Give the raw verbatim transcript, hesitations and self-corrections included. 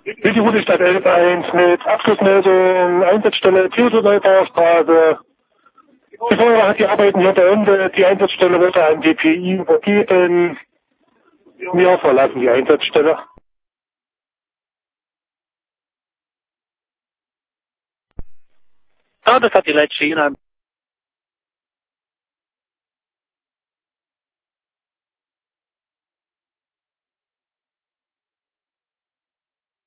Wildgute Stadt elf eins mit Abschlussmeldung, Einsatzstelle Theodor-Neubauer-Straße. Die Feuerwehr hat die Arbeiten hier beendet, die Einsatzstelle wurde an D P I übergeben. Wir verlassen die Einsatzstelle. Ja, das hat die Leitstelle